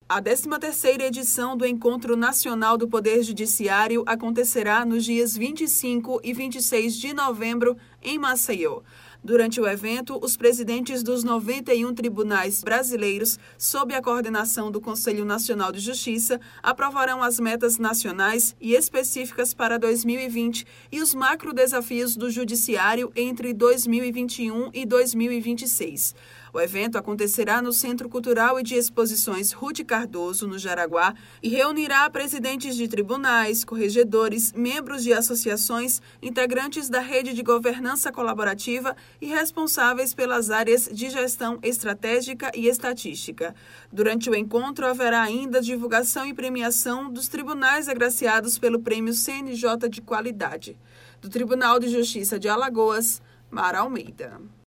A 13ª edição do Encontro Nacional do Poder Judiciário acontecerá nos dias 25 e 26 de novembro em Maceió. Durante o evento, os presidentes dos 91 tribunais brasileiros, sob a coordenação do Conselho Nacional de Justiça, aprovarão as metas nacionais e específicas para 2020 e os macrodesafios do Judiciário entre 2021 e 2026. O evento acontecerá no Centro Cultural e de Exposições Ruth Cardoso, no Jaraguá, e reunirá presidentes de tribunais, corregedores, membros de associações, integrantes da rede de governança colaborativa e responsáveis pelas áreas de gestão estratégica e estatística. Durante o encontro, haverá ainda divulgação e premiação dos tribunais agraciados pelo Prêmio CNJ de Qualidade. Do Tribunal de Justiça de Alagoas, Mara Almeida.